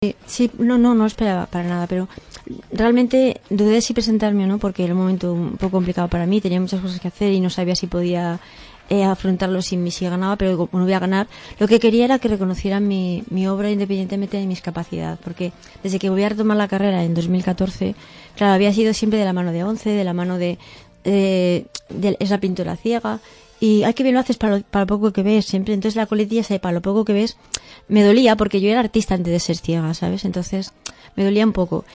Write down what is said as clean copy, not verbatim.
Sí, no esperaba para nada, pero realmente dudé de si presentarme o no, porque era un momento un poco complicado para mí, tenía muchas cosas que hacer y no sabía si podía afrontarlo si ganaba, pero como no voy a ganar, lo que quería era que reconocieran mi obra independientemente de mis capacidades, porque desde que volví a retomar la carrera en 2014, claro, había sido siempre de la mano de Once, de la mano de esa pintora ciega, y hay que bien lo haces para lo poco que ves siempre. Entonces la coletilla sabe, para lo poco que ves, me dolía porque yo era artista antes de ser ciega, ¿sabes? Entonces me dolía un poco.